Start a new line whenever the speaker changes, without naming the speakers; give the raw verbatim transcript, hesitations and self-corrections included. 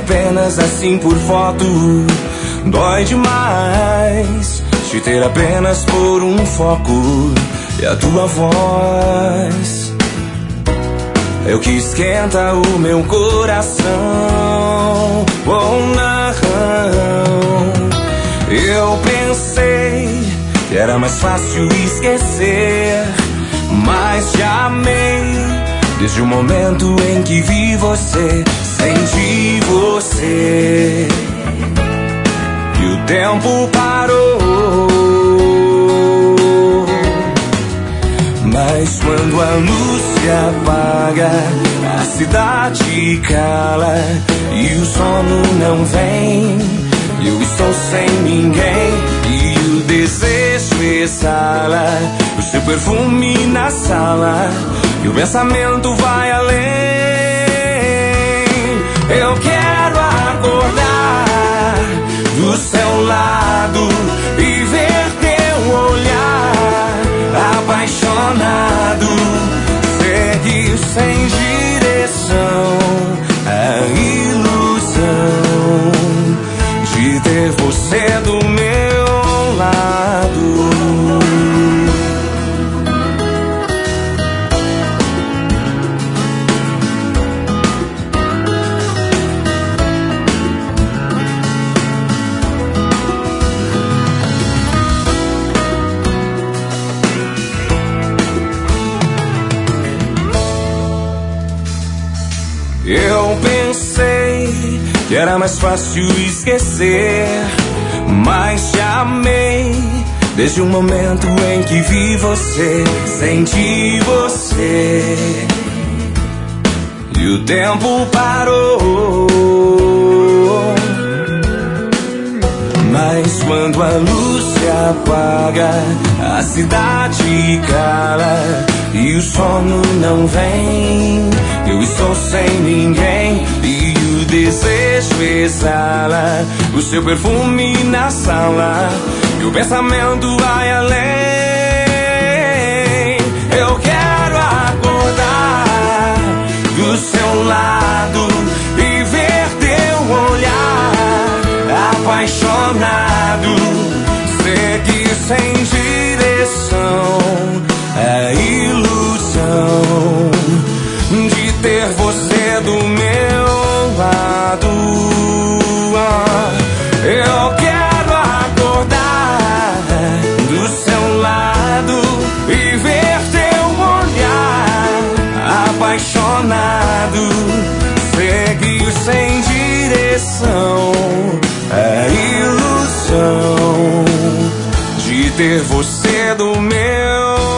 apenas assim por foto dói demais. Te ter apenas por um foco e a tua voz é o que esquenta o meu coração. Oh, não. Eu pensei que era mais fácil esquecer, mas te amei desde o momento em que vi você, senti você. E o tempo parou, mas quando a luz se apaga, a cidade cala e o sono não vem. Eu estou sem ninguém e o desejo exala o seu perfume na sala e o pensamento vai além. Eu quero acordar do seu lado e ver teu olhar apaixonado, seguir sem direção a ilusão de ter você do meu lado. Eu pensei que era mais fácil esquecer, mas te amei desde o momento em que vi você, senti você. E o tempo parou, mas quando a luz se apaga, a cidade cala e o sono não vem. Eu estou sem ninguém e o desejo exala o seu perfume na sala e o pensamento vai além. Eu quero acordar do seu lado e ver teu olhar apaixonado, seguir sem direção a ilusão de ter você do meu lado. Eu quero acordar do seu lado e ver teu olhar apaixonado, seguir sem direção a ilusão de ter você do meu